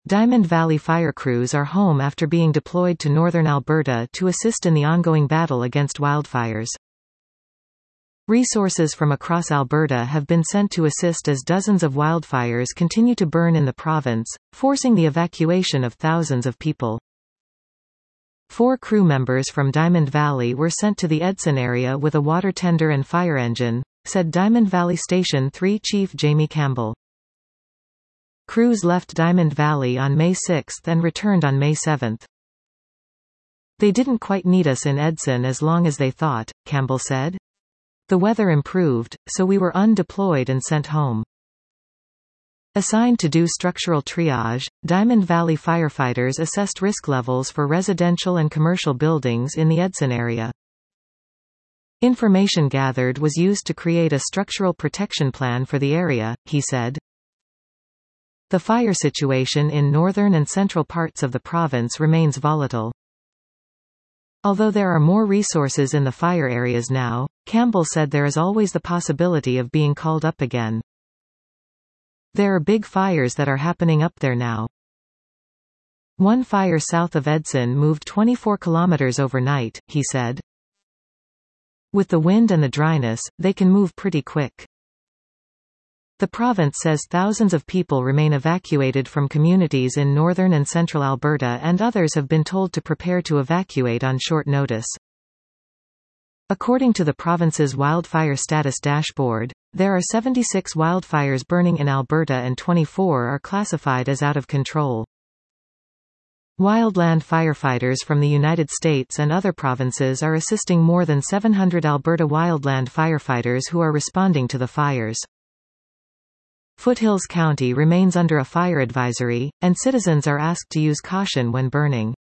Diamond Valley Fire Crews are home after being deployed to northern Alberta to assist in the ongoing battle against wildfires. Resources from across Alberta have been sent to assist as dozens of wildfires continue to burn in the province, forcing the evacuation of thousands of people. 4 crew members from Diamond Valley were sent to the Edson area with a water tender and fire engine, said Diamond Valley Station 3 Chief Jamie Campbell. Crews left Diamond Valley on May 6 and returned on May 7. They didn't quite need us in Edson as long as they thought, Campbell said. The weather improved, so we were undeployed and sent home. Assigned to do structural triage, Diamond Valley firefighters assessed risk levels for residential and commercial buildings in the Edson area. Information gathered was used to create a structural protection plan for the area, he said. The fire situation in northern and central parts of the province remains volatile. Although there are more resources in the fire areas now, Campbell said there is always the possibility of being called up again. There are big fires that are happening up there now. One fire south of Edson moved 24 kilometers overnight, he said. With the wind and the dryness, they can move pretty quick. The province says thousands of people remain evacuated from communities in northern and central Alberta, and others have been told to prepare to evacuate on short notice. According to the province's wildfire status dashboard, there are 76 wildfires burning in Alberta and 24 are classified as out of control. Wildland firefighters from the United States and other provinces are assisting more than 700 Alberta wildland firefighters who are responding to the fires. Foothills County remains under a fire advisory, and citizens are asked to use caution when burning.